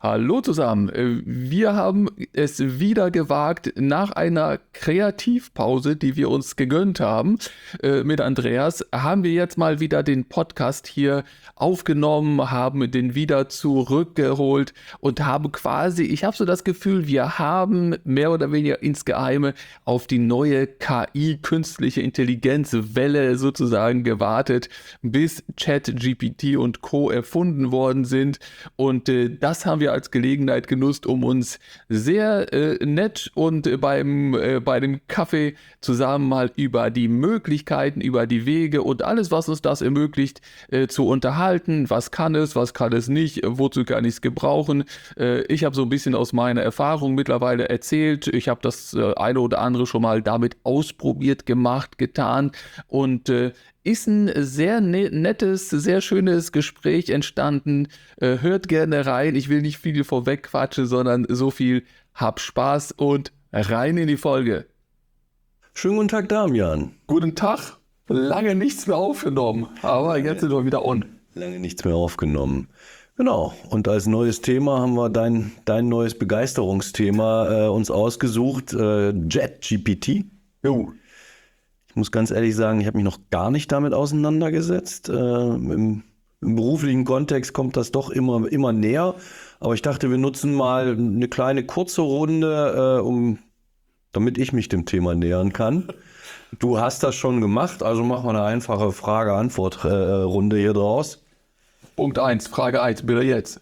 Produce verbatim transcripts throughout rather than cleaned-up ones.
Hallo zusammen. Äh, Wir haben es wieder gewagt, nach einer Kreativpause, die wir uns gegönnt haben, äh, mit Andreas, haben wir jetzt mal wieder den Podcast hier aufgenommen, haben den wieder zurückgeholt und haben quasi, ich habe so das Gefühl, wir haben mehr oder weniger insgeheime auf die neue K I, künstliche Intelligenzwelle sozusagen gewartet, bis ChatGPT und Co. erfunden worden sind. Und äh, das haben wir als Gelegenheit genutzt, um uns sehr äh, nett und äh, beim, äh, bei dem Kaffee zusammen mal über die Möglichkeiten, über die Wege und alles, was uns das ermöglicht, äh, zu unterhalten. Was kann es, was kann es nicht, äh, wozu kann ich es gebrauchen? Äh, ich habe so ein bisschen aus meiner Erfahrung mittlerweile erzählt. Ich habe das äh, eine oder andere schon mal damit ausprobiert, gemacht, getan und äh, ist ein sehr ne- nettes, sehr schönes Gespräch entstanden. Äh, hört gerne rein. Ich will nicht viel vorweg quatschen, sondern so viel. Hab Spaß und rein in die Folge. Schönen guten Tag, Damian. Guten Tag. Lange nichts mehr aufgenommen, aber jetzt sind wir wieder on. Lange nichts mehr aufgenommen. Genau, und als neues Thema haben wir dein, dein neues Begeisterungsthema äh, uns ausgesucht, äh, ChatGPT. Jo. Ich muss ganz ehrlich sagen, ich habe mich noch gar nicht damit auseinandergesetzt. Äh, im, Im beruflichen Kontext kommt das doch immer, immer näher. Aber ich dachte, wir nutzen mal eine kleine kurze Runde, äh, um, damit ich mich dem Thema nähern kann. Du hast das schon gemacht, also machen wir eine einfache Frage-Antwort-Runde hier draus. Punkt eins, Frage eins, bitte jetzt.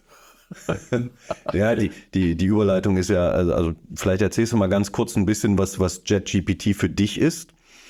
Ja, die, die, die Überleitung ist ja, also, also vielleicht erzählst du mal ganz kurz ein bisschen, was, was ChatGPT für dich ist.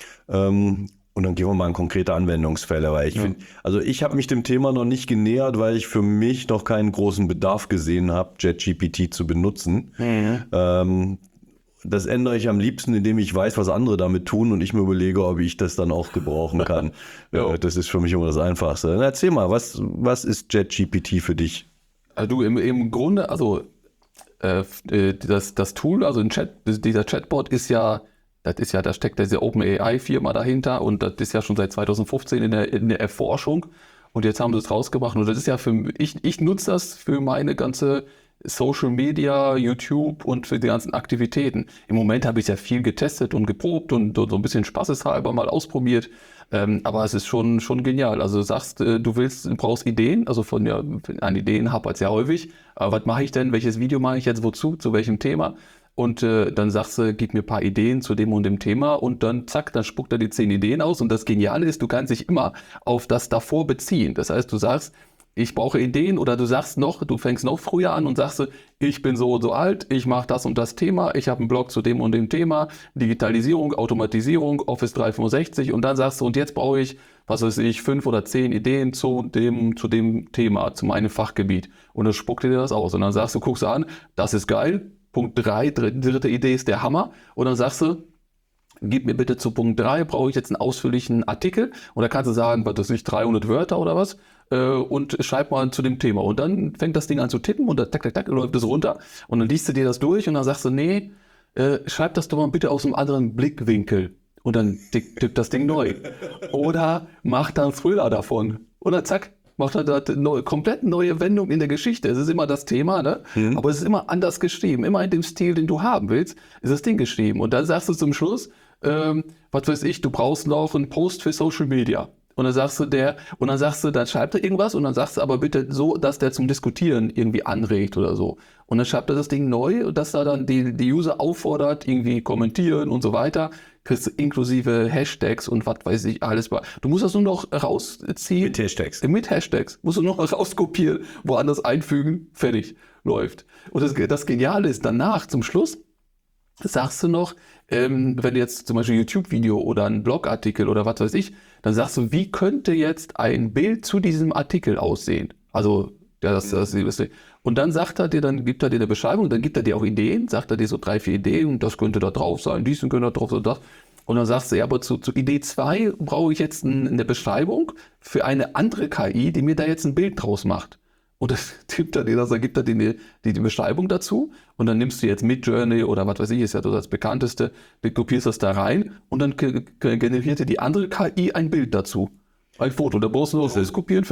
Ähm, und dann gehen wir mal in konkrete Anwendungsfälle, weil ich Ja. finde, also ich habe mich dem Thema noch nicht genähert, weil ich für mich noch keinen großen Bedarf gesehen habe, ChatGPT zu benutzen. Mhm. Ähm, das ändere ich am liebsten, indem ich weiß, was andere damit tun und ich mir überlege, ob ich das dann auch gebrauchen kann. Ja. Äh, Das ist für mich immer das Einfachste. Dann erzähl mal, was, was ist ChatGPT für dich? Also du, im, im Grunde, also äh, äh, das, das Tool, also ein Chat, dieser Chatbot ist ja, das ist ja, da steckt diese OpenAI-Firma dahinter und das ist ja schon seit zwanzig fünfzehn in der, in der Erforschung und jetzt haben sie es rausgemacht und das ist ja für ich, ich nutze das für meine ganze Social Media, YouTube und für die ganzen Aktivitäten. Im Moment habe ich ja viel getestet und geprobt und so ein bisschen spaßeshalber mal ausprobiert, ähm, aber es ist schon, schon genial. Also du sagst, äh, du willst, du brauchst Ideen, also von ja, an Ideen hapert es ja häufig, aber was mache ich denn, welches Video mache ich jetzt wozu, zu welchem Thema? Und äh, dann sagst du, gib mir ein paar Ideen zu dem und dem Thema und dann zack, dann spuckt er die zehn Ideen aus und das Geniale ist, du kannst dich immer auf das davor beziehen. Das heißt, du sagst, ich brauche Ideen oder du sagst noch, du fängst noch früher an und sagst, ich bin so und so alt, ich mache das und das Thema, ich habe einen Blog zu dem und dem Thema, Digitalisierung, Automatisierung, Office dreihundertfünfundsechzig und dann sagst du, und jetzt brauche ich, was weiß ich, fünf oder zehn Ideen zu dem, zu dem Thema, zu meinem Fachgebiet und dann spuckt dir das aus und dann sagst du, guckst du an, das ist geil, Punkt drei, dritte, dritte Idee ist der Hammer und dann sagst du, gib mir bitte zu Punkt drei, brauche ich jetzt einen ausführlichen Artikel und da kannst du sagen, was weiß ich, dreihundert Wörter oder was äh, und schreib mal zu dem Thema und dann fängt das Ding an zu tippen und dann tak, tak, tak, läuft es runter und dann liest du dir das durch und dann sagst du, nee, äh, schreib das doch mal bitte aus einem anderen Blickwinkel und dann tipp, tippt das Ding neu oder mach dann Thriller davon oder zack, macht er da neue, komplett neue Wendung in der Geschichte. Es ist immer das Thema, ne? Mhm. Aber es ist immer anders geschrieben. Immer in dem Stil, den du haben willst, ist das Ding geschrieben. Und dann sagst du zum Schluss, ähm, was weiß ich, du brauchst noch einen Post für Social Media. Und dann sagst du der, und dann sagst du, dann schreibt er irgendwas und dann sagst du aber bitte so, dass der zum Diskutieren irgendwie anregt oder so. Und dann schreibt er das Ding neu, dass er dann die, die User auffordert, irgendwie kommentieren und so weiter. Kriegst du inklusive Hashtags und was weiß ich alles. Du musst das nur noch rausziehen. Mit Hashtags. Mit Hashtags. Musst du noch rauskopieren, woanders einfügen, fertig, läuft. Und das, das Geniale ist danach, zum Schluss, sagst du noch, ähm, wenn du jetzt zum Beispiel ein YouTube-Video oder einen Blogartikel oder was weiß ich, dann sagst du, wie könnte jetzt ein Bild zu diesem Artikel aussehen? Also, ja, das, das, das, und dann sagt er dir, dann gibt er dir eine Beschreibung, dann gibt er dir auch Ideen, sagt er dir so drei, vier Ideen, und das könnte da drauf sein, dies könnte da drauf sein, das. Und dann sagst du, ja, aber zu, zu Idee zwei brauche ich jetzt ein, eine Beschreibung für eine andere K I, die mir da jetzt ein Bild draus macht. Und das tippt er dir das, dann gibt er dir die, die, die Beschreibung dazu und dann nimmst du jetzt Midjourney oder was weiß ich, ist ja das bekannteste, du kopierst das da rein und dann ge- ge- generiert dir die andere K I ein Bild dazu. Ein Foto, da brauchst du nur rauskopieren, fertig.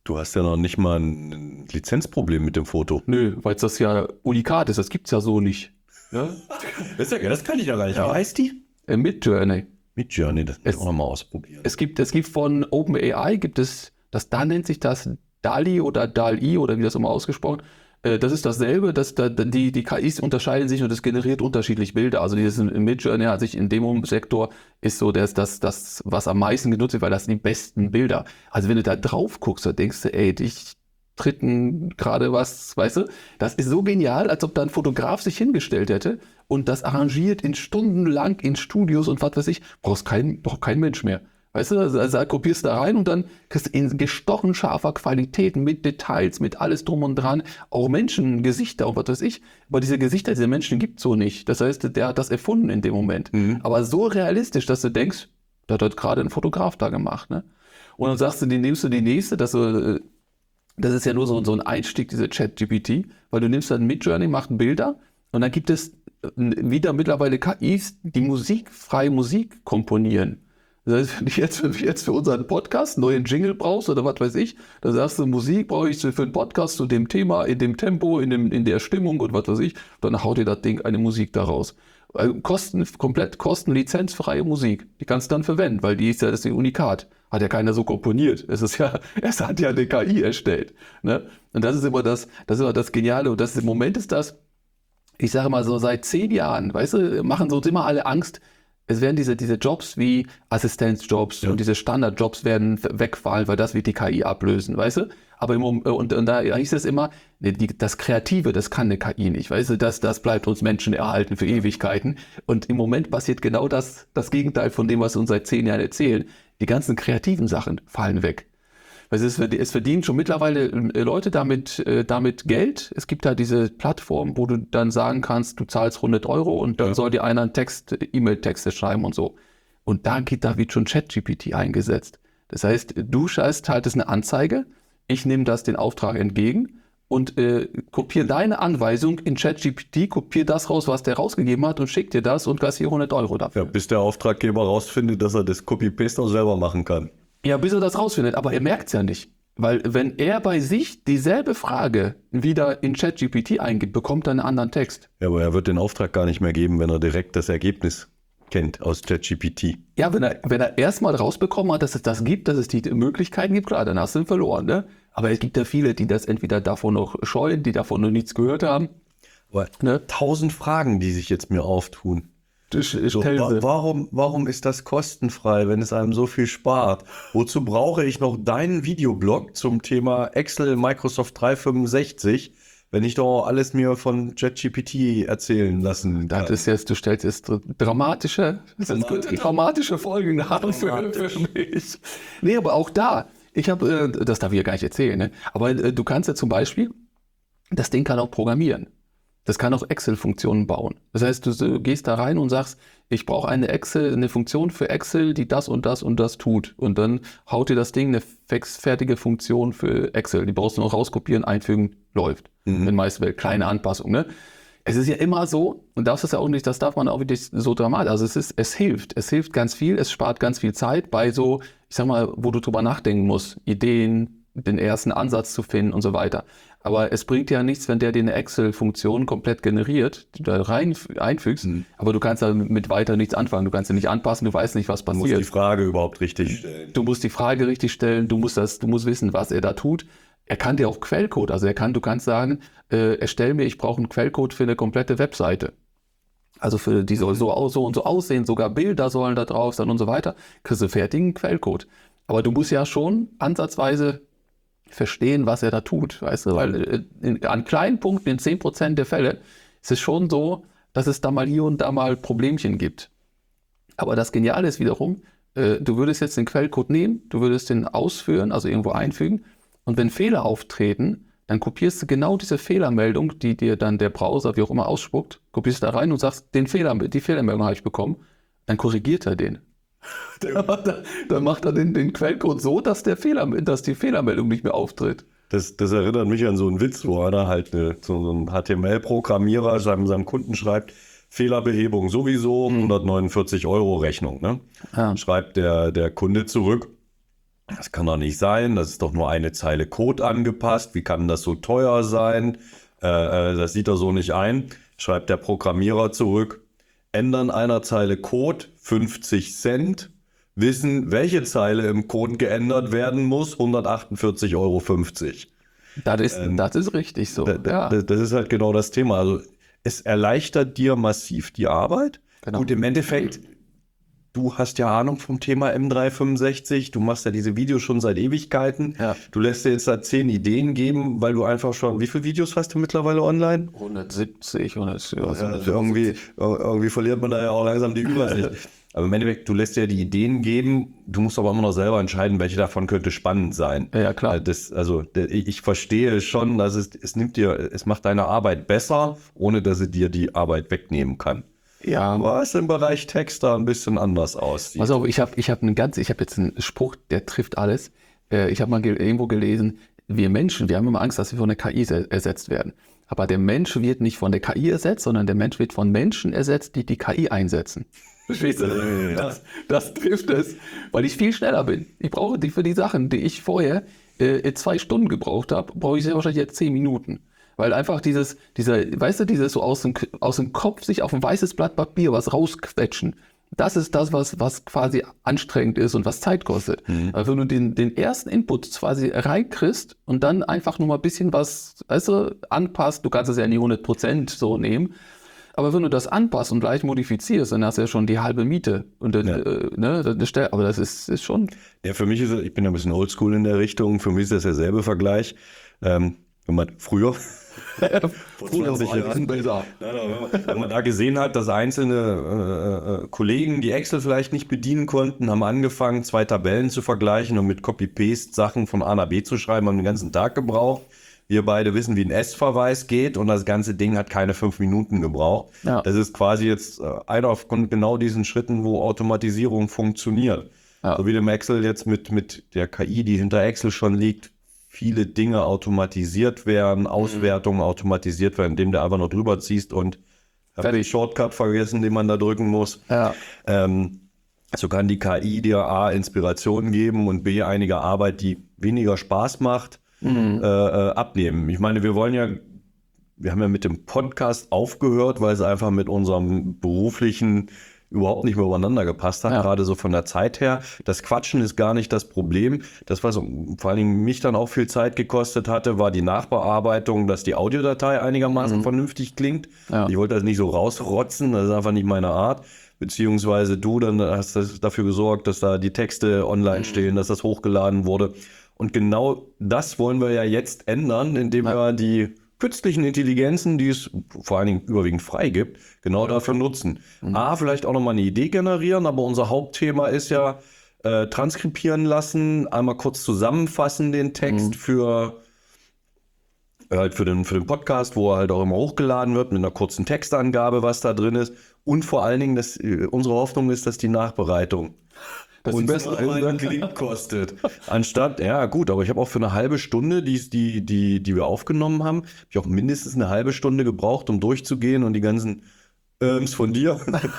Du hast ja noch nicht mal ein Lizenzproblem mit dem Foto. Nö, weil das ja Unikat ist, das gibt's ja so nicht. Ja? Das, ist ja, das kann ich ja gar nicht. Wie heißt die? Äh, Midjourney. Midjourney, das muss Es- ich auch noch mal ausprobieren. Es gibt, es gibt von OpenAI, gibt es, das da nennt sich das DALL-E oder DALL-E oder wie das immer ausgesprochen. Äh, Das ist dasselbe, dass da, die, die K Is unterscheiden sich und es generiert unterschiedlich Bilder. Also dieses Midjourney hat sich in dem Sektor ist so das, das, das, was am meisten genutzt wird, weil das sind die besten Bilder. Also wenn du da drauf guckst, da denkst du, ey, dich tritten gerade was, weißt du? Das ist so genial, als ob da ein Fotograf sich hingestellt hätte und das arrangiert in stundenlang in Studios und was weiß ich, brauchst kein, braucht kein Mensch mehr. Weißt du, also, also kopierst da rein und dann kriegst du in gestochen scharfer Qualität mit Details, mit alles drum und dran, auch Menschengesichter und was weiß ich. Aber diese Gesichter, diese Menschen gibt's so nicht. Das heißt, der hat das erfunden in dem Moment. Mhm. Aber so realistisch, dass du denkst, da hat gerade ein Fotograf da gemacht, ne? Und dann sagst du, die nimmst du die nächste, dass du, das ist ja nur so, so ein Einstieg, diese ChatGPT, weil du nimmst dann Midjourney, macht Bilder und dann gibt es äh, wieder mittlerweile K Is, die Musik, freie Musik komponieren. Das heißt, wenn du jetzt, wenn du jetzt für unseren Podcast einen neuen Jingle brauchst oder was weiß ich, dann sagst du, Musik brauche ich für einen Podcast zu dem Thema, in dem Tempo, in, dem, in der Stimmung und was weiß ich, dann haut dir das Ding eine Musik daraus. Kosten, komplett kostenlizenzfreie Musik, die kannst du dann verwenden, weil die ist ja das ist ein Unikat. Hat ja keiner so komponiert. Es ist ja, es hat ja eine K I erstellt. Ne? Und das ist immer das, das ist immer das Geniale. Und das im Moment ist das, ich sage mal so seit zehn Jahren, weißt du, machen so immer alle Angst. Es werden diese, diese Jobs wie Assistenzjobs Ja. und diese Standardjobs werden wegfallen, weil das wird die K I ablösen, weißt du? Aber im Moment, und, und da hieß es immer, nee, die, das Kreative, das kann eine K I nicht, weißt du? Das, das bleibt uns Menschen erhalten für Ewigkeiten. Und im Moment passiert genau das, das Gegenteil von dem, was sie uns seit zehn Jahren erzählen. Die ganzen kreativen Sachen fallen weg. Weil es, es verdienen schon mittlerweile äh, Leute damit, äh, damit Geld. Es gibt da diese Plattform, wo du dann sagen kannst, du zahlst hundert Euro und dann Ja. soll dir einer einen Text, E-Mail-Texte schreiben und so. Und da geht, da wird schon ChatGPT eingesetzt. Das heißt, du scheißt halt eine Anzeige, ich nehme das den Auftrag entgegen und äh, kopiere deine Anweisung in ChatGPT, kopiere das raus, was der rausgegeben hat und schick dir das und kassiere hundert Euro dafür. Ja, bis der Auftraggeber rausfindet, dass er das Copy-Paste auch selber machen kann. Ja, bis er das rausfindet, aber er merkt es ja nicht. Weil wenn er bei sich dieselbe Frage wieder in ChatGPT eingibt, bekommt er einen anderen Text. Ja, aber er wird den Auftrag gar nicht mehr geben, wenn er direkt das Ergebnis kennt aus ChatGPT. Ja, wenn er, wenn er erstmal rausbekommen hat, dass es das gibt, dass es die Möglichkeiten gibt, klar, dann hast du ihn verloren. Ne? Aber es gibt ja viele, die das entweder davon noch scheuen, die davon noch nichts gehört haben. Aber Ne? tausend Fragen, die sich jetzt mir auftun. Das So, wa warum, warum ist das kostenfrei, wenn es einem so viel spart? Wozu brauche ich noch deinen Videoblog zum Thema Excel Microsoft dreihundertfünfundsechzig, wenn ich doch alles mir von ChatGPT erzählen lassen kann? Das ist jetzt, du stellst jetzt dramatische, das ist gut, dramatische Folgen nach für, für mich. Nee, aber auch da, ich habe, äh, das darf ich ja gar nicht erzählen, ne? Aber äh, du kannst ja zum Beispiel, das Ding kann auch programmieren. Das kann auch Excel-Funktionen bauen. Das heißt, du so, gehst da rein und sagst, ich brauche eine Excel, eine Funktion für Excel, die das und das und das tut. Und dann haut dir das Ding eine fix fertige Funktion für Excel. Die brauchst du noch rauskopieren, einfügen, läuft. Mhm. In meisten Fällen kleine Anpassung, ne? Es ist ja immer so, und das ist ja auch nicht, das darf man auch wirklich so dramatisch, also es ist, es hilft, es hilft ganz viel, es spart ganz viel Zeit bei so, ich sag mal, wo du drüber nachdenken musst, Ideen, den ersten Ansatz zu finden und so weiter. Aber es bringt ja nichts, wenn der dir eine Excel-Funktion komplett generiert, die du da rein einfügst, Mhm. aber du kannst damit weiter nichts anfangen, du kannst ja nicht anpassen, du weißt nicht, was Du musst die passiert. Frage überhaupt richtig stellen. Du musst die Frage richtig stellen, du musst das, du musst wissen, was er da tut. Er kann dir auch Quellcode, also er kann, du kannst sagen, äh, erstell mir, ich brauche einen Quellcode für eine komplette Webseite. Also für die soll so, aus- so und so aussehen, sogar Bilder sollen da drauf sein und so weiter. Kriegst du fertigen Quellcode. Aber du musst ja schon ansatzweise verstehen, was er da tut, weißt du, weil äh, in, an kleinen Punkten, in zehn Prozent der Fälle, ist es schon so, dass es da mal hier und da mal Problemchen gibt. Aber das Geniale ist wiederum, äh, du würdest jetzt den Quellcode nehmen, du würdest den ausführen, also irgendwo einfügen, und wenn Fehler auftreten, dann kopierst du genau diese Fehlermeldung, die dir dann der Browser, wie auch immer, ausspuckt, kopierst da rein und sagst, den Fehler, die Fehlermeldung habe ich bekommen, dann korrigiert er den. Dann macht er, dann macht er den, den Quellcode so, dass, der Fehler, dass die Fehlermeldung nicht mehr auftritt. Das, das erinnert mich an so einen Witz, wo einer halt eine, so, so ein H T M L-Programmierer seinem, seinem Kunden schreibt, Fehlerbehebung sowieso, hundertneunundvierzig Euro Rechnung. Ne? Ja. Schreibt der, der Kunde zurück, das kann doch nicht sein, das ist doch nur eine Zeile Code angepasst, wie kann das so teuer sein? Äh, äh, das sieht er so nicht ein. Schreibt der Programmierer zurück, Ändern einer Zeile Code fünfzig Cent, wissen, welche Zeile im Code geändert werden muss, hundertachtundvierzig Euro fünfzig. Das ist, ähm, das ist richtig so. Da, da, ja. Das ist halt genau das Thema. Also es erleichtert dir massiv die Arbeit. Genau. Gut, im Endeffekt, du hast ja Ahnung vom Thema M dreihundertfünfundsechzig, du machst ja diese Videos schon seit Ewigkeiten. Ja. Du lässt dir jetzt da zehn Ideen geben, weil du einfach schon, wie viele Videos hast du mittlerweile online? hundertsiebzig, hundertsiebzig. Ja, also irgendwie, irgendwie verliert man da ja auch langsam die Übersicht. Aber im Endeffekt, du lässt dir die Ideen geben, du musst aber immer noch selber entscheiden, welche davon könnte spannend sein. Ja, klar. Das, also ich verstehe schon, dass es, es nimmt dir, es macht deine Arbeit besser, ohne dass es dir die Arbeit wegnehmen kann. Ja. Was im Bereich Text da ein bisschen anders aussieht. Pass auf, ich habe ich hab einen ganz, ich habe jetzt einen Spruch, der trifft alles. Ich habe mal ge- irgendwo gelesen, wir Menschen, wir haben immer Angst, dass wir von der K I ersetzt werden. Aber der Mensch wird nicht von der K I ersetzt, sondern der Mensch wird von Menschen ersetzt, die die K I einsetzen. Verstehst du? Das, das trifft es, weil ich viel schneller bin. Ich brauche die für die Sachen, die ich vorher äh, zwei Stunden gebraucht habe, brauche ich sehr wahrscheinlich jetzt zehn Minuten. Weil einfach dieses, dieser, weißt du, dieses so aus dem, aus dem Kopf sich auf ein weißes Blatt Papier was rausquetschen, das ist das, was, was quasi anstrengend ist und was Zeit kostet. Mhm. Weil wenn du den, den ersten Input quasi reinkriegst und dann einfach nur mal ein bisschen was, weißt du, anpasst, du kannst es ja nie hundert Prozent so nehmen, aber wenn du das anpasst und leicht modifizierst, dann hast du ja schon die halbe Miete. Und ja. äh, ne, das, aber das ist, ist schon... Ja, für mich ist es, ich bin ja ein bisschen oldschool in der Richtung, für mich ist das derselbe Vergleich. Ähm, wenn man früher... Vor zwanzig Jahren. Wenn man da gesehen hat, dass einzelne äh, Kollegen, die Excel vielleicht nicht bedienen konnten, haben angefangen, zwei Tabellen zu vergleichen und mit Copy-Paste Sachen von A nach B zu schreiben, haben den ganzen Tag gebraucht. Wir beide wissen, wie ein S-Verweis geht und das ganze Ding hat keine fünf Minuten gebraucht. Ja. Das ist quasi jetzt äh, einer von genau diesen Schritten, wo Automatisierung funktioniert. Ja. So wie dem Excel jetzt mit, mit der K I, die hinter Excel schon liegt, viele Dinge automatisiert werden, Auswertungen mhm. automatisiert werden, indem du einfach nur drüber ziehst und fertig Shortcut vergessen, den man da drücken muss. Ja. Ähm, so kann die K I dir A, Inspiration geben und B, einige Arbeit, die weniger Spaß macht, mhm. äh, abnehmen. Ich meine, wir wollen ja, wir haben ja mit dem Podcast aufgehört, weil es einfach mit unserem beruflichen überhaupt nicht mehr übereinander gepasst hat, ja. gerade so von der Zeit her. Das Quatschen ist gar nicht das Problem. Das, was vor allen Dingen mich dann auch viel Zeit gekostet hatte, war die Nachbearbeitung, dass die Audiodatei einigermaßen mhm. vernünftig klingt. Ja. Ich wollte das nicht so rausrotzen, das ist einfach nicht meine Art. Beziehungsweise du dann hast das dafür gesorgt, dass da die Texte online mhm. stehen, dass das hochgeladen wurde. Und genau das wollen wir ja jetzt ändern, indem ja. wir die künstlichen Intelligenzen, die es vor allen Dingen überwiegend frei gibt, genau dafür nutzen. Mhm. A, vielleicht auch nochmal eine Idee generieren, aber unser Hauptthema ist ja äh, transkribieren lassen, einmal kurz zusammenfassen den Text mhm. für, halt für, den, für den Podcast, wo er halt auch immer hochgeladen wird, mit einer kurzen Textangabe, was da drin ist. Und vor allen Dingen, dass, unsere Hoffnung ist, dass die Nachbereitung das uns besser einen Klick kostet. Anstatt, ja gut, aber ich habe auch für eine halbe Stunde, die, die, die, die wir aufgenommen haben, habe ich auch mindestens eine halbe Stunde gebraucht, um durchzugehen und die ganzen Äms von dir.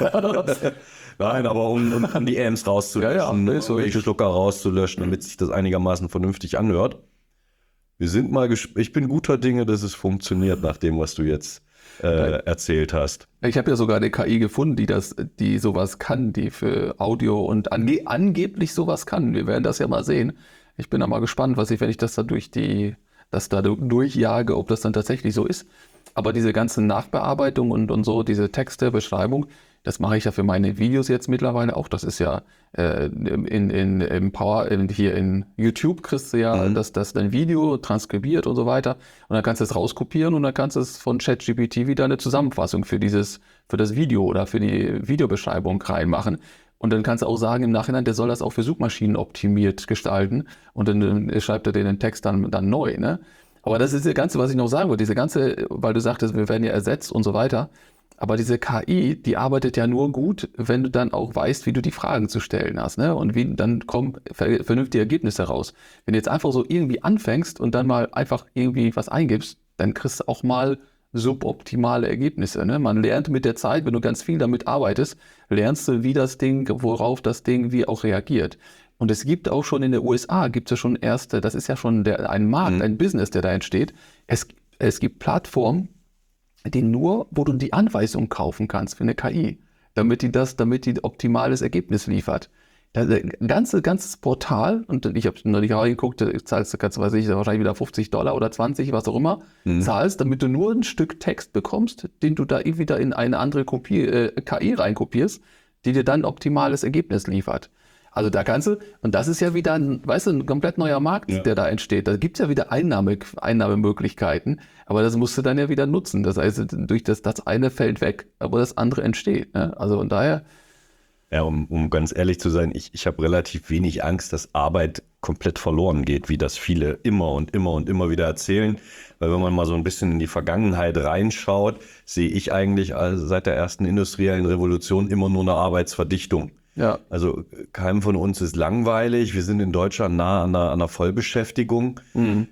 Nein, aber um, um, um die Äms rauszulöschen, ja, ja, so welche Schlucker rauszulöschen, damit sich das einigermaßen vernünftig anhört. Wir sind mal gesp- ich bin guter Dinge, dass es funktioniert, nach dem, was du jetzt Äh, erzählt hast. Ich habe ja sogar eine K I gefunden, die das, die sowas kann, die für Audio und ange- angeblich sowas kann. Wir werden das ja mal sehen. Ich bin da mal gespannt, was ich, wenn ich das da durch die, das da durchjage, ob das dann tatsächlich so ist. Aber diese ganze Nachbearbeitung und, und so, diese Texte, Beschreibung, das mache ich ja für meine Videos jetzt mittlerweile auch. Das ist ja äh, in, in, in Power, in, hier in YouTube kriegst du ja mhm. das, das dein Video transkribiert und so weiter. Und dann kannst du es rauskopieren und dann kannst du es von ChatGPT wieder eine Zusammenfassung für dieses, für das Video oder für die Videobeschreibung reinmachen. Und dann kannst du auch sagen im Nachhinein, der soll das auch für Suchmaschinen optimiert gestalten. Und dann, dann schreibt er den Text dann, dann neu, ne? Aber das ist das Ganze, was ich noch sagen wollte. Diese ganze, weil du sagtest, wir werden ja ersetzt und so weiter. Aber diese K I, die arbeitet ja nur gut, wenn du dann auch weißt, wie du die Fragen zu stellen hast, ne? Und wie dann kommen vernünftige Ergebnisse raus. Wenn du jetzt einfach so irgendwie anfängst und dann mal einfach irgendwie was eingibst, dann kriegst du auch mal suboptimale Ergebnisse, ne? Man lernt mit der Zeit, wenn du ganz viel damit arbeitest, lernst du, wie das Ding, worauf das Ding wie auch reagiert. Und es gibt auch schon in den U S A, gibt es ja schon erste, das ist ja schon der, ein Markt, Mhm. ein Business, der da entsteht. Es, es gibt Plattformen, die nur, wo du die Anweisung kaufen kannst für eine K I, damit die das, damit die optimales Ergebnis liefert. Das ein ganze, ganzes Portal, und ich habe neulich reingeguckt, da zahlst du, kannst, weiß ich, wahrscheinlich wieder fünfzig Dollar oder zwanzig, was auch immer, Mhm. zahlst, damit du nur ein Stück Text bekommst, den du da wieder in eine andere Kopie, äh, K I reinkopierst, die dir dann optimales Ergebnis liefert. Also da kannst du, und das ist ja wieder ein, weißt du, ein komplett neuer Markt, Ja. der da entsteht. Da gibt's ja wieder Einnahme, Einnahmemöglichkeiten, aber das musst du dann ja wieder nutzen. Das heißt, durch das, das eine fällt weg, aber das andere entsteht. Ne? Also von daher, Ja, um, um ganz ehrlich zu sein, ich, ich habe relativ wenig Angst, dass Arbeit komplett verloren geht, wie das viele immer und immer und immer wieder erzählen. Weil wenn man mal so ein bisschen in die Vergangenheit reinschaut, sehe ich eigentlich also seit der ersten industriellen Revolution immer nur eine Arbeitsverdichtung. ja, Also keinem von uns ist langweilig. Wir sind in Deutschland nah an einer, an einer Vollbeschäftigung. mhm.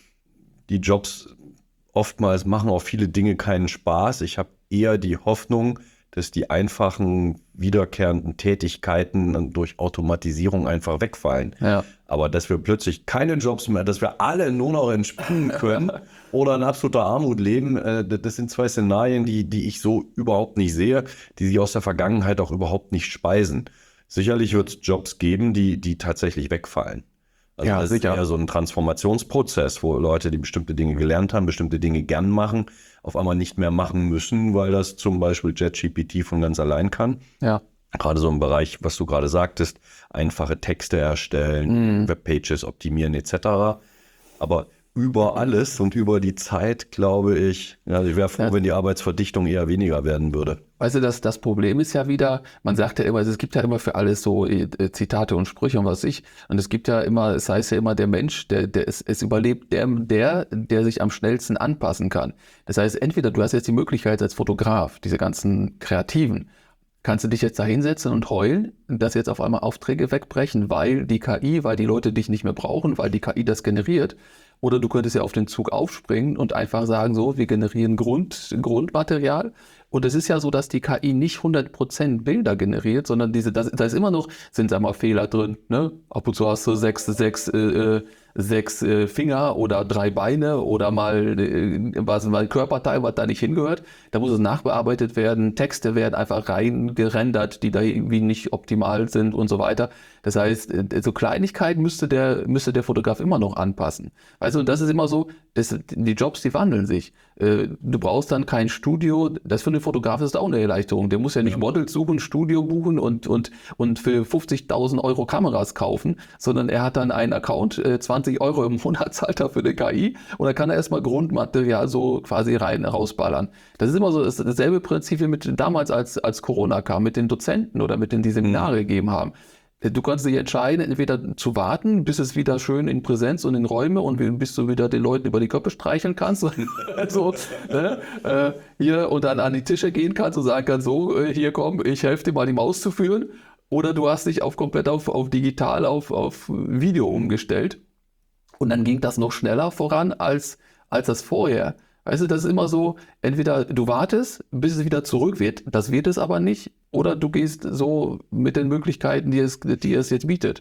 Die Jobs oftmals machen auch viele Dinge keinen Spaß. Ich habe eher die Hoffnung, dass die einfachen, wiederkehrenden Tätigkeiten durch Automatisierung einfach wegfallen. ja. Aber dass wir plötzlich keine Jobs mehr, dass wir alle nur noch entspannen können oder in absoluter Armut leben, äh, das sind zwei Szenarien, die, die ich so überhaupt nicht sehe, die sich aus der Vergangenheit auch überhaupt nicht speisen. Sicherlich wird es Jobs geben, die, die tatsächlich wegfallen. Also Ja, das sicher. ist eher so ein Transformationsprozess, wo Leute, die bestimmte Dinge gelernt haben, bestimmte Dinge gern machen, auf einmal nicht mehr machen müssen, weil das zum Beispiel ChatGPT von ganz allein kann. Ja. Gerade so im Bereich, was du gerade sagtest, einfache Texte erstellen, Mhm. Webpages optimieren et cetera. Aber über alles und über die Zeit, glaube ich, ja, ich wäre froh, Ja. wenn die Arbeitsverdichtung eher weniger werden würde. Weißt du, das, das Problem ist ja wieder, man sagt ja immer, es gibt ja immer für alles so äh, Zitate und Sprüche und was weiß ich. Und es gibt ja immer, es heißt ja immer, der Mensch, der, der es, es überlebt der, der, der sich am schnellsten anpassen kann. Das heißt, entweder du hast jetzt die Möglichkeit als Fotograf, diese ganzen Kreativen, kannst du dich jetzt da hinsetzen und heulen, dass jetzt auf einmal Aufträge wegbrechen, weil die K I, weil die Leute dich nicht mehr brauchen, weil die K I das generiert. Oder du könntest ja auf den Zug aufspringen und einfach sagen, so, wir generieren Grund, Grundmaterial. Und es ist ja so, dass die K I nicht hundert Prozent Bilder generiert, sondern diese, da da ist immer noch, sind da mal Fehler drin, ne? Ab und zu hast du sechs, sechs, äh, sechs äh, Finger oder drei Beine oder mal, äh, was, mal ein Körperteil, was da nicht hingehört. Da muss es nachbearbeitet werden, Texte werden einfach reingerendert, die da irgendwie nicht optimal sind und so weiter. Das heißt, äh, so Kleinigkeiten müsste der, müsste der Fotograf immer noch anpassen. Weißt du, und das ist immer so, das, die Jobs, die wandeln sich. Äh, du brauchst dann kein Studio, das für den Fotograf ist auch eine Erleichterung. Der muss ja nicht Ja. Models suchen, Studio buchen und, und, und für fünfzigtausend Euro Kameras kaufen, sondern er hat dann einen Account, äh, zwanzig Euro im Monat zahlt er für eine K I und dann kann er erstmal Grundmaterial so quasi rein rausballern. Das ist immer so das, dasselbe Prinzip wie mit damals, als, als Corona kam, mit den Dozenten oder mit denen, die Seminare gegeben haben. Du kannst dich entscheiden, entweder zu warten, bis es wieder schön in Präsenz und in Räume und bis du wieder den Leuten über die Köpfe streicheln kannst. so, ne? äh, hier und dann an die Tische gehen kannst und sagen kannst, so, äh, hier komm, ich helfe dir mal die Maus zu führen. Oder du hast dich auf komplett auf, auf digital, auf, auf Video umgestellt. Und dann ging das noch schneller voran als, als das vorher. Weißt du, das ist immer so, entweder du wartest, bis es wieder zurück wird, das wird es aber nicht, oder du gehst so mit den Möglichkeiten, die es, die es jetzt bietet.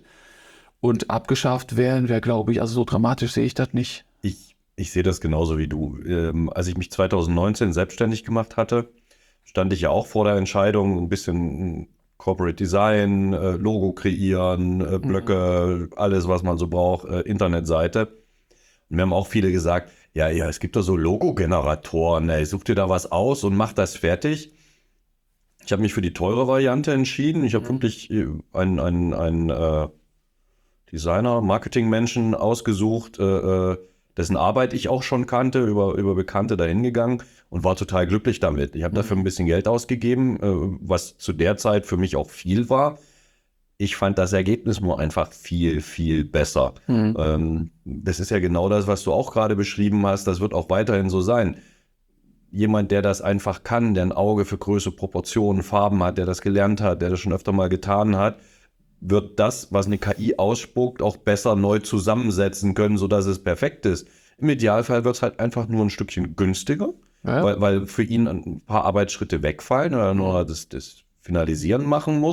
Und abgeschafft werden wäre, glaube ich, also so dramatisch sehe ich das nicht. Ich, ich sehe das genauso wie du. Ähm, als ich mich zwanzig neunzehn selbstständig gemacht hatte, stand ich ja auch vor der Entscheidung, ein bisschen Corporate Design, äh, Logo kreieren, äh, Blöcke, alles, was man so braucht, äh, Internetseite. Und mir haben auch viele gesagt, ja, ja, es gibt da so Logo-Generatoren, ey, such dir da was aus und mach das fertig. Ich habe mich für die teure Variante entschieden. Ich habe wirklich einen, einen, einen äh, Designer, Marketingmenschen ausgesucht, äh, äh, dessen Arbeit ich auch schon kannte, über, über Bekannte dahin gegangen und war total glücklich damit. Ich habe dafür ein bisschen Geld ausgegeben, äh, was zu der Zeit für mich auch viel war. Ich fand das Ergebnis nur einfach viel, viel besser. Mhm. Ähm, das ist ja genau das, was du auch gerade beschrieben hast. Das wird auch weiterhin so sein. Jemand, der das einfach kann, der ein Auge für Größe, Proportionen, Farben hat, der das gelernt hat, der das schon öfter mal getan hat, wird das, was eine K I ausspuckt, auch besser neu zusammensetzen können, sodass es perfekt ist. Im Idealfall wird es halt einfach nur ein Stückchen günstiger, Ja. weil, weil für ihn ein paar Arbeitsschritte wegfallen oder nur das, das Finalisieren machen muss.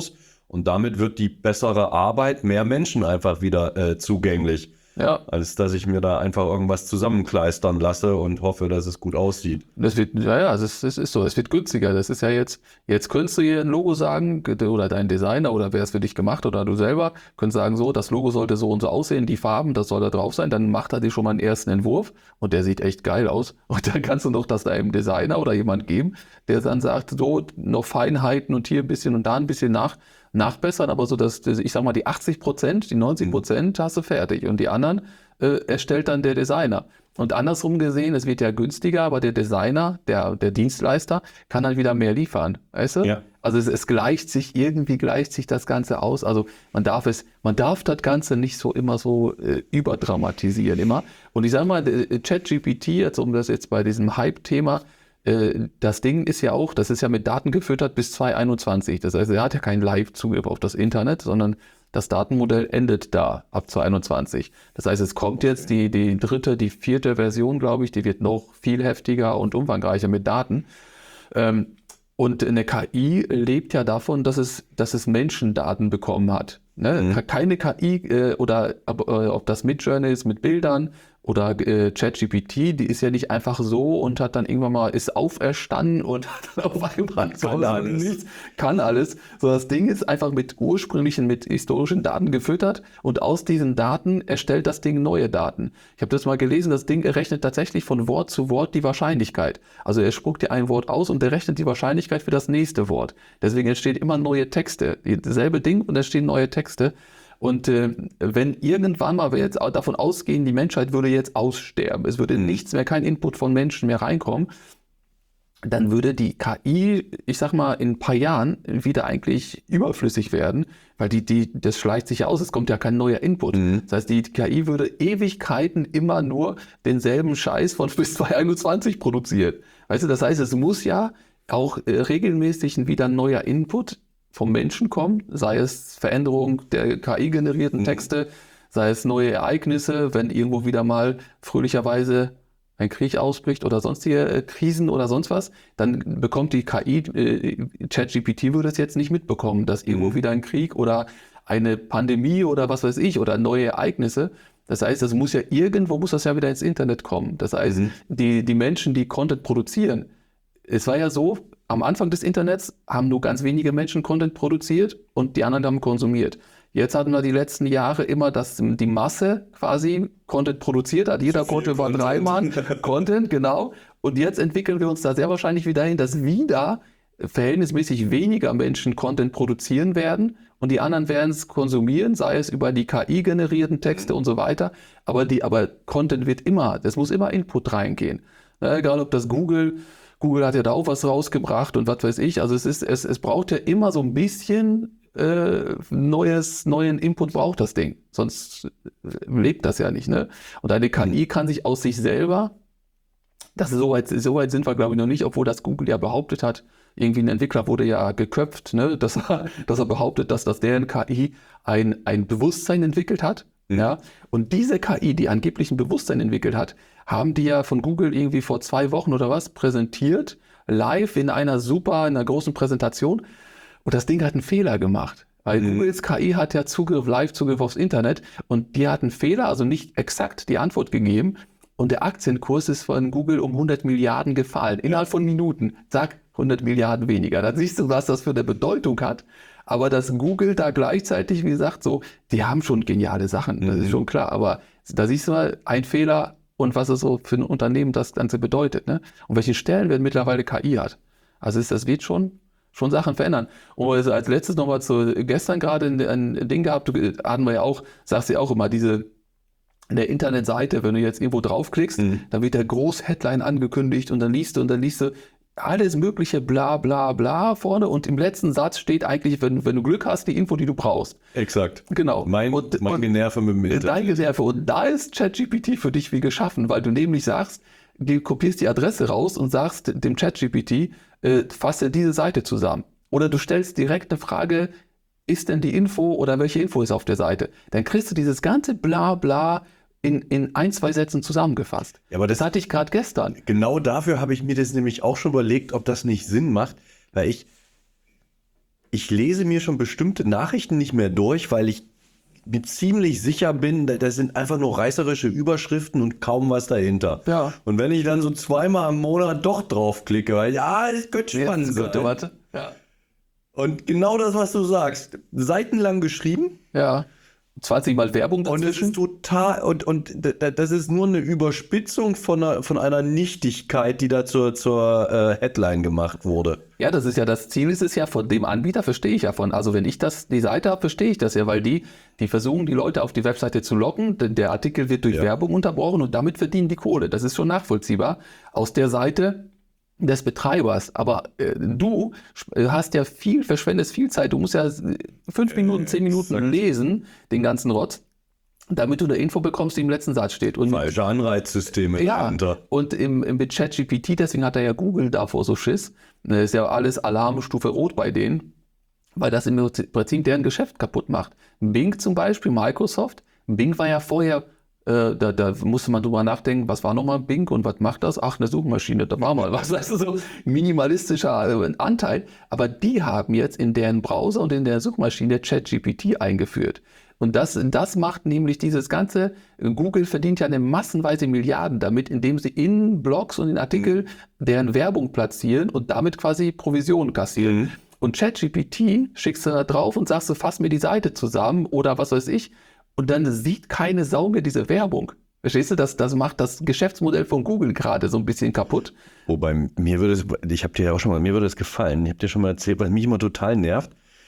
Und damit wird die bessere Arbeit mehr Menschen einfach wieder äh, zugänglich. Ja. Als dass ich mir da einfach irgendwas zusammenkleistern lasse und hoffe, dass es gut aussieht. Das wird, ja, ja, das, das ist so, es wird günstiger. Das ist ja jetzt, jetzt könntest du hier ein Logo sagen, oder dein Designer oder wer es für dich gemacht oder du selber, könntest sagen, so, das Logo sollte so und so aussehen, die Farben, das soll da drauf sein, dann macht er dir schon mal einen ersten Entwurf und der sieht echt geil aus. Und dann kannst du noch das deinem Designer oder jemand geben, der dann sagt, so, noch Feinheiten und hier ein bisschen und da ein bisschen nach, nachbessern, aber so, dass, ich sag mal, die achtzig Prozent, die neunzig Prozent hast du fertig und die anderen äh, erstellt dann der Designer. Und andersrum gesehen, es wird ja günstiger, aber der Designer, der, der Dienstleister, kann halt wieder mehr liefern, weißt du? Ja. Also es, es gleicht sich, irgendwie gleicht sich das Ganze aus. Also man darf es, man darf das Ganze nicht so immer so äh, überdramatisieren immer. Und ich sag mal, ChatGPT, jetzt um das jetzt bei diesem Hype-Thema, äh, das Ding ist ja auch, das ist ja mit Daten gefüttert bis zwanzig einundzwanzig. Das heißt, er hat ja keinen Live-Zugriff auf das Internet, sondern das Datenmodell endet da ab zwanzig einundzwanzig. Das heißt, es kommt jetzt die, die dritte, die vierte Version, glaube ich, die wird noch viel heftiger und umfangreicher mit Daten. Ähm, und eine K I lebt ja davon, dass es, dass es Menschendaten bekommen hat. Ne? Mhm. Keine K I äh, oder äh, ob das Midjourney ist mit Bildern oder äh, ChatGPT, die ist ja nicht einfach so und hat dann irgendwann mal, ist auferstanden und hat dann auf einmal kann alles. Nichts, kann alles. So, das Ding ist einfach mit ursprünglichen, mit historischen Daten gefüttert und aus diesen Daten erstellt das Ding neue Daten. Ich habe das mal gelesen, das Ding errechnet tatsächlich von Wort zu Wort die Wahrscheinlichkeit. Also er spuckt dir ein Wort aus und er rechnet die Wahrscheinlichkeit für das nächste Wort. Deswegen entstehen immer neue Texte. Dasselbe Ding und entstehen neue Texte. Und äh, wenn irgendwann mal wir jetzt davon ausgehen, die Menschheit würde jetzt aussterben, es würde mhm. nichts mehr, kein Input von Menschen mehr reinkommen, dann würde die K I, ich sag mal, in ein paar Jahren wieder eigentlich überflüssig werden, weil die, die, das schleicht sich ja aus, es kommt ja kein neuer Input. Mhm. Das heißt, die K I würde Ewigkeiten immer nur denselben Scheiß von bis zwanzig einundzwanzig produzieren. Weißt du, das heißt, es muss ja auch äh, regelmäßig wieder ein neuer Input vom Menschen kommen, sei es Veränderung der K I-generierten Texte, sei es neue Ereignisse, wenn irgendwo wieder mal fröhlicherweise ein Krieg ausbricht oder sonstige äh, Krisen oder sonst was, dann bekommt die K I, äh, ChatGPT würde es jetzt nicht mitbekommen, dass irgendwo mhm. wieder ein Krieg oder eine Pandemie oder was weiß ich oder neue Ereignisse. Das heißt, das muss ja irgendwo, muss das ja wieder ins Internet kommen. Das heißt, mhm. die, die Menschen, die Content produzieren, es war ja so, am Anfang des Internets haben nur ganz wenige Menschen Content produziert und die anderen haben konsumiert. Jetzt hatten wir die letzten Jahre immer, dass die Masse quasi Content produziert hat. Jeder konnte über drei Mann Content, genau. Und jetzt entwickeln wir uns da sehr wahrscheinlich wieder hin, dass wieder verhältnismäßig weniger Menschen Content produzieren werden und die anderen werden es konsumieren, sei es über die K I-generierten Texte und so weiter. Aber, die, aber Content wird immer, das muss immer Input reingehen. Ja, egal ob das Google... Google hat ja da auch was rausgebracht und was weiß ich. Also es ist, es, es braucht ja immer so ein bisschen äh, neues, neuen Input braucht das Ding. Sonst lebt das ja nicht, ne? Und eine K I kann sich aus sich selber, das ist so weit, so weit sind wir, glaube ich, noch nicht, obwohl das Google ja behauptet hat, irgendwie ein Entwickler wurde ja geköpft, ne, dass er, dass er behauptet, dass, dass deren K I ein, ein Bewusstsein entwickelt hat. Mhm. Ja? Und diese K I, die angeblich ein Bewusstsein entwickelt hat, haben die ja von Google irgendwie vor zwei Wochen oder was präsentiert, live in einer super, in einer großen Präsentation. Und das Ding hat einen Fehler gemacht. Weil mhm. Googles K I hat ja Zugriff, Live-Zugriff aufs Internet und die hat einen Fehler, also nicht exakt die Antwort gegeben. Und der Aktienkurs ist von Google um hundert Milliarden gefallen. Innerhalb von Minuten. Zack, hundert Milliarden weniger. Dann siehst du, was das für eine Bedeutung hat. Aber dass Google da gleichzeitig, wie gesagt, so, die haben schon geniale Sachen, das ist schon klar. Aber da siehst du mal, ein Fehler und was es so für ein Unternehmen das Ganze bedeutet, ne? Und welche Stellenwert mittlerweile K I hat. Also ist, das wird schon, schon Sachen verändern. Und also als letztes nochmal zu gestern gerade ein, ein Ding gehabt, du, hatten wir ja auch, sagst du ja auch immer, diese in der Internetseite, wenn du jetzt irgendwo draufklickst, mhm. dann wird der Groß-Headline angekündigt und dann liest du und dann liest du alles mögliche bla bla bla vorne und im letzten Satz steht eigentlich, wenn, wenn du Glück hast, die Info, die du brauchst. Exakt. Genau. Mein, und, mein und Generve mit dem Internet. Dein Generve. Und da ist ChatGPT für dich wie geschaffen, weil du nämlich sagst, du kopierst die Adresse raus und sagst dem ChatGPT, äh, fasse diese Seite zusammen. Oder du stellst direkt eine Frage, ist denn die Info oder welche Info ist auf der Seite? Dann kriegst du dieses ganze bla bla In, in ein, zwei Sätzen zusammengefasst. Ja, aber das, das hatte ich gerade gestern. Genau dafür habe ich mir das nämlich auch schon überlegt, ob das nicht Sinn macht, weil ich, ich lese mir schon bestimmte Nachrichten nicht mehr durch, weil ich mir ziemlich sicher bin, da- das sind einfach nur reißerische Überschriften und kaum was dahinter. Ja. Und wenn ich dann so zweimal im Monat doch draufklicke, weil ja, das könnte spannend Jetzt, sein. warte, warte. Ja. Und genau das, was du sagst, seitenlang geschrieben. Ja. zwanzig Mal Werbung Und es dazwischen. ist total, und, und d- d- das ist nur eine Überspitzung von einer, von einer Nichtigkeit, die da zur, zur äh, Headline gemacht wurde. Ja, das ist ja das Ziel, ist es ja von dem Anbieter, verstehe ich ja von. Also wenn ich das, die Seite habe, verstehe ich das ja, weil die, die versuchen, die Leute auf die Webseite zu locken. D- Der Artikel wird durch Ja. Werbung unterbrochen und damit verdienen die Kohle. Das ist schon nachvollziehbar. Aus der Seite des Betreibers. Aber äh, du sp- hast ja viel, verschwendest viel Zeit. Du musst ja äh, fünf Minuten, zehn Minuten exakt. lesen, den ganzen Rotz, damit du eine Info bekommst, die im letzten Satz steht. Und Falsche Anreizsysteme ja, dahinter. und im, im mit ChatGPT, deswegen hat er ja Google davor so Schiss, ne, ist ja alles Alarmstufe Rot bei denen, weil das im Prinzip deren Geschäft kaputt macht. Bing zum Beispiel, Microsoft, Bing war ja vorher, äh, da, da musste man drüber nachdenken, was war nochmal Bing und was macht das? Ach, eine Suchmaschine, da war mal was, weißt du, so minimalistischer äh, Anteil. Aber die haben jetzt in deren Browser und in der Suchmaschine ChatGPT eingeführt. Und das, das macht nämlich dieses ganze, Google verdient ja eine massenweise Milliarden damit, indem sie in Blogs und in Artikeln deren Werbung platzieren und damit quasi Provisionen kassieren. Mhm. Und ChatGPT schickst du da drauf und sagst du, fass mir die Seite zusammen oder was weiß ich. Und dann sieht keine Sau mehr diese Werbung. Verstehst du, das, das macht das Geschäftsmodell von Google gerade so ein bisschen kaputt. Wobei mir würde es, ich habe dir ja auch schon mal, mir würde es gefallen, ich habe dir schon mal erzählt, was mich immer total nervt.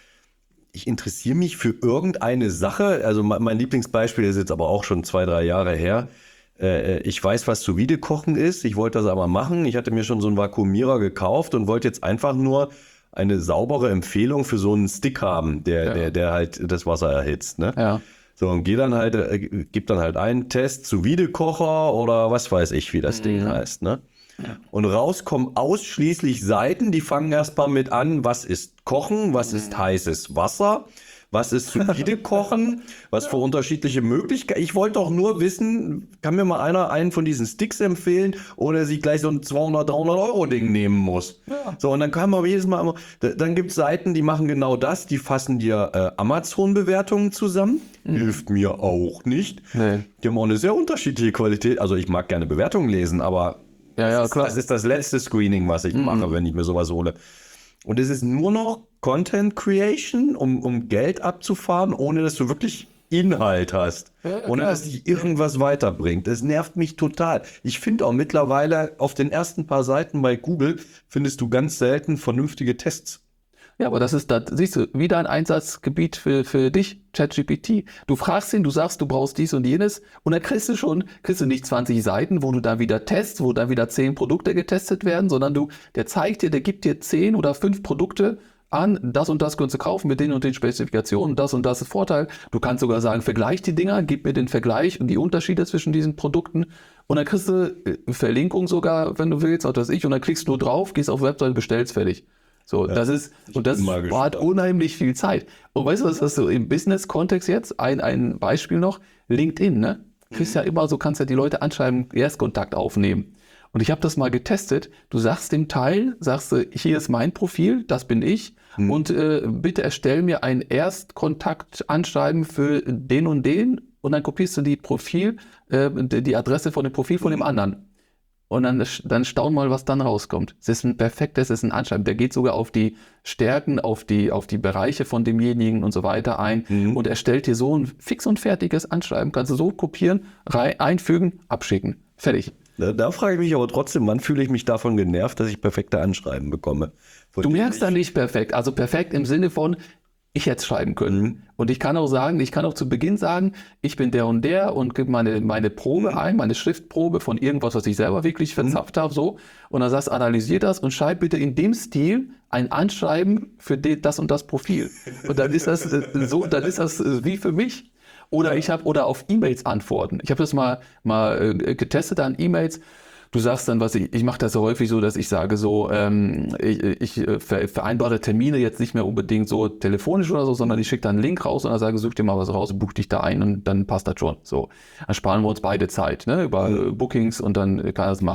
Ich interessiere mich für irgendeine Sache, also mein, mein Lieblingsbeispiel ist jetzt aber auch schon zwei, drei Jahre her. Äh, ich weiß, was sous vide kochen ist, ich wollte das aber machen. Ich hatte mir schon so einen Vakuumierer gekauft und wollte jetzt einfach nur eine saubere Empfehlung für so einen Stick haben, der, Ja. der, der halt das Wasser erhitzt. Ne? Ja. So, und geh dann halt, äh, gib dann halt einen Test sous vide Kocher oder was weiß ich, wie das Ding heißt, ne? Und raus kommen ausschließlich Seiten, die fangen erstmal mit an, was ist Kochen, was ist heißes Wasser, was ist sous vide Kochen, was für unterschiedliche Möglichkeiten. Ich wollte doch nur wissen, kann mir mal einer einen von diesen Sticks empfehlen, ohne dass ich gleich so ein zweihundert, dreihundert Euro Ding nehmen muss. So, und dann kam aber jedes Mal immer, da- dann gibt es Seiten, die machen genau das, die fassen dir äh, Amazon-Bewertungen zusammen, hilft mir auch nicht. Nee. Die haben auch eine sehr unterschiedliche Qualität. Also ich mag gerne Bewertungen lesen, aber Ja, ja, das, klar. ist, das ist das letzte Screening, was ich mache, wenn ich mir sowas hole. Und es ist nur noch Content Creation, um, um Geld abzufahren, ohne dass du wirklich Inhalt hast. Ja, ohne klar. dass dich irgendwas weiterbringt. Das nervt mich total. Ich finde auch mittlerweile auf den ersten paar Seiten bei Google findest du ganz selten vernünftige Tests. Ja, aber das ist, das, siehst du, wieder ein Einsatzgebiet für, für dich, ChatGPT. Du fragst ihn, du sagst, du brauchst dies und jenes und dann kriegst du schon, kriegst du nicht zwanzig Seiten, wo du dann wieder testst, wo dann wieder zehn Produkte getestet werden, sondern du, der zeigt dir, der gibt dir zehn oder fünf Produkte an, das und das kannst du kaufen mit den und den Spezifikationen, das und das ist Vorteil. Du kannst sogar sagen, vergleich die Dinger, gib mir den Vergleich und die Unterschiede zwischen diesen Produkten und dann kriegst du äh, Verlinkung sogar, wenn du willst, oder was weiß ich, und dann klickst du drauf, gehst auf Webseite, bestellst, fertig. So, das ist, und das bin mal spart unheimlich viel Zeit. Und weißt du was, was du im Business-Kontext jetzt, ein, ein Beispiel noch, LinkedIn, ne? Du kriegst ja immer so, kannst ja die Leute anschreiben, Erstkontakt aufnehmen. Und ich habe das mal getestet. Du sagst dem Teil, sagst du, hier ist mein Profil, das bin ich. Und äh, bitte erstell mir ein Erstkontakt-Anschreiben für den und den. Und dann kopierst du die Profil, äh, die die Adresse von dem Profil von dem anderen. Und dann, dann staun mal, was dann rauskommt. Es ist ein perfektes, es ist ein Anschreiben. Der geht sogar auf die Stärken, auf die, auf die Bereiche von demjenigen und so weiter ein Mhm. und erstellt dir so ein fix und fertiges Anschreiben. Kannst du so kopieren, rein, einfügen, abschicken. Fertig. Da, da frage ich mich aber trotzdem, wann fühle ich mich davon genervt, dass ich perfekte Anschreiben bekomme. Von Du denen merkst ich- da nicht perfekt. Also perfekt im Sinne von, ich hätte es schreiben können. Mhm. Und ich kann auch sagen, ich kann auch zu Beginn sagen, ich bin der und der und gebe meine, meine Probe ein, meine Schriftprobe von irgendwas, was ich selber wirklich verzapft habe, so. Und dann sagst, analysier das und schreib bitte in dem Stil ein Anschreiben für de, das und das Profil. Und dann ist das äh, so, dann ist das äh, wie für mich. Oder ich habe, oder auf E-Mails antworten. Ich habe das mal, mal äh, getestet an E-Mails. Du sagst dann, was ich, ich mache das so häufig so, dass ich sage so, ähm, ich, ich äh, ver, vereinbare Termine jetzt nicht mehr unbedingt so telefonisch oder so, sondern ich schicke dann einen Link raus und dann sage, such dir mal was raus, buch dich da ein und dann passt das schon. So, dann sparen wir uns beide Zeit, ne, über äh, Bookings und dann kann er das machen.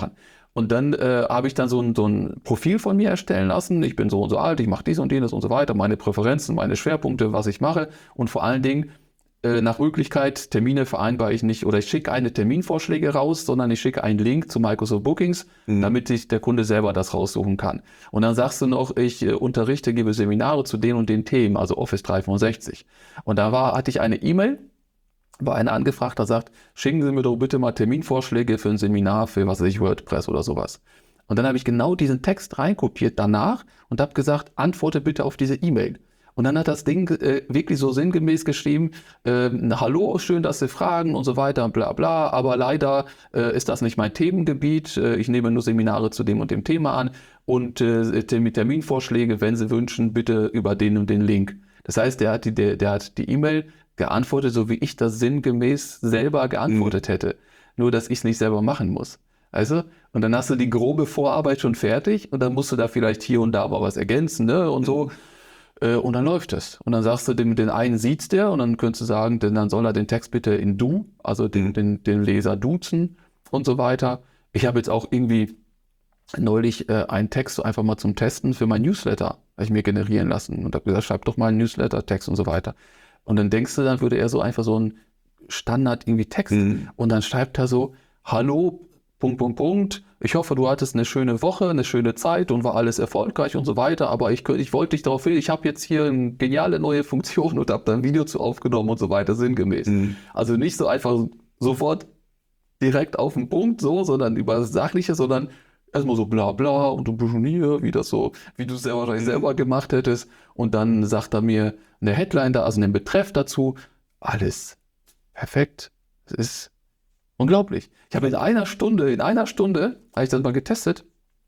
Und dann äh, habe ich dann so ein, so ein Profil von mir erstellen lassen. Ich bin so und so alt, ich mache dies und jenes und so weiter, meine Präferenzen, meine Schwerpunkte, was ich mache. Und vor allen Dingen, äh, nach Möglichkeit, Termine vereinbare ich nicht oder ich schicke keine Terminvorschläge raus, sondern ich schicke einen Link zu Microsoft Bookings, mhm. damit sich der Kunde selber das raussuchen kann. Und dann sagst du noch, ich äh, unterrichte, gebe Seminare zu den und den Themen, also Office dreihundertfünfundsechzig. Und da war, hatte ich eine E-Mail, war einer angefragt, der sagt, schicken Sie mir doch bitte mal Terminvorschläge für ein Seminar für, was weiß ich, WordPress oder sowas. Und dann habe ich genau diesen Text reinkopiert danach und habe gesagt, antworte bitte auf diese E-Mail. Und dann hat das Ding äh, wirklich so sinngemäß geschrieben, äh, hallo, schön, dass Sie fragen und so weiter, bla bla, aber leider äh, ist das nicht mein Themengebiet, äh, ich nehme nur Seminare zu dem und dem Thema an und äh, mit Terminvorschläge, wenn Sie wünschen, bitte über den und den Link. Das heißt, der hat die, der, der hat die E-Mail geantwortet, so wie ich das sinngemäß selber geantwortet mhm. hätte, nur dass ich es nicht selber machen muss. Also, und dann hast du die grobe Vorarbeit schon fertig und dann musst du da vielleicht hier und da aber was ergänzen, ne, und so. Und dann läuft es. Und dann sagst du, dem, den einen sieht's der und dann könntest du sagen, denn dann soll er den Text bitte in Du, also den, den, den Leser duzen und so weiter. Ich habe jetzt auch irgendwie neulich äh, einen Text so einfach mal zum Testen für mein Newsletter, habe ich mir generieren lassen und habe gesagt, schreib doch mal einen Newsletter-Text und so weiter. Und dann denkst du, dann würde er so einfach so einen Standard irgendwie Text mhm. und dann schreibt er so, hallo, Punkt, Punkt, Punkt. Ich hoffe, du hattest eine schöne Woche, eine schöne Zeit und war alles erfolgreich und so weiter. Aber ich, ich wollte dich darauf hin, ich habe jetzt hier eine geniale neue Funktion und habe da ein Video zu aufgenommen und so weiter, sinngemäß. Mhm. Also nicht so einfach sofort direkt auf den Punkt so, sondern über das Sachliche, sondern erstmal so bla bla und ein bisschen hier, wie das so, wie du es ja wahrscheinlich selber gemacht hättest. Und dann sagt er mir eine Headline da, also einen Betreff dazu. Alles perfekt. Es ist unglaublich. Ich habe in einer Stunde, in einer Stunde, habe ich das mal getestet,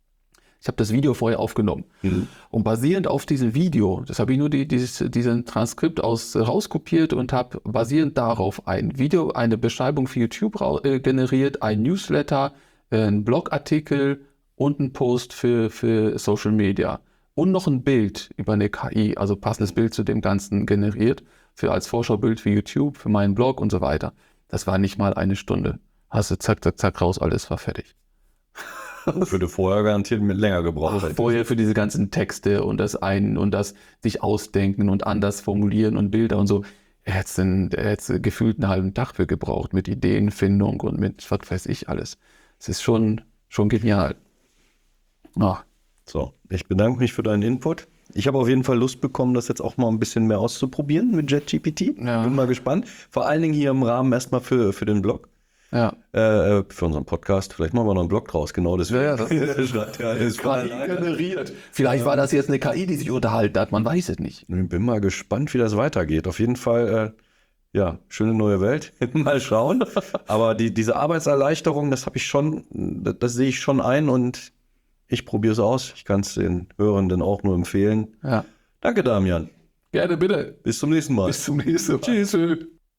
ich habe das Video vorher aufgenommen. Mhm. Und basierend auf diesem Video, das habe ich nur die, dieses, diesen Transkript aus rauskopiert und habe basierend darauf ein Video, eine Beschreibung für YouTube äh, generiert, ein Newsletter, äh, einen Blogartikel und einen Post für, für Social Media. Und noch ein Bild über eine K I, also passendes Bild zu dem Ganzen generiert, für als Vorschaubild für YouTube, für meinen Blog und so weiter. Das war nicht mal eine Stunde. Hast du zack, zack, zack raus, alles war fertig. Das würde vorher garantiert mit länger gebraucht. Ach, vorher für diese ganzen Texte und das Ein- und das sich ausdenken und anders formulieren und Bilder und so. Er hätte gefühlt einen halben Tag für gebraucht mit Ideenfindung und mit was weiß ich alles. Es ist schon, schon genial. Ach. So, ich bedanke mich für deinen Input. Ich habe auf jeden Fall Lust bekommen, das jetzt auch mal ein bisschen mehr auszuprobieren mit JetGPT. Ja. Bin mal gespannt. Vor allen Dingen hier im Rahmen erstmal für, für den Blog. Ja. Äh, für unseren Podcast. Vielleicht machen wir noch einen Blog draus, genau das. Ja, ja, das ist, ja, ist K I generiert. Vielleicht war das jetzt eine K I, die sich unterhalten hat, man weiß es nicht. Ich bin mal gespannt, wie das weitergeht. Auf jeden Fall, äh, ja, schöne neue Welt. Mal schauen. Aber die, diese Arbeitserleichterung, das habe ich schon, das, das sehe ich schon ein und ich probiere es aus. Ich kann es den Hörenden auch nur empfehlen. Ja. Danke, Damian. Gerne, bitte. Bis zum nächsten Mal. Bis zum nächsten Mal. Tschüss.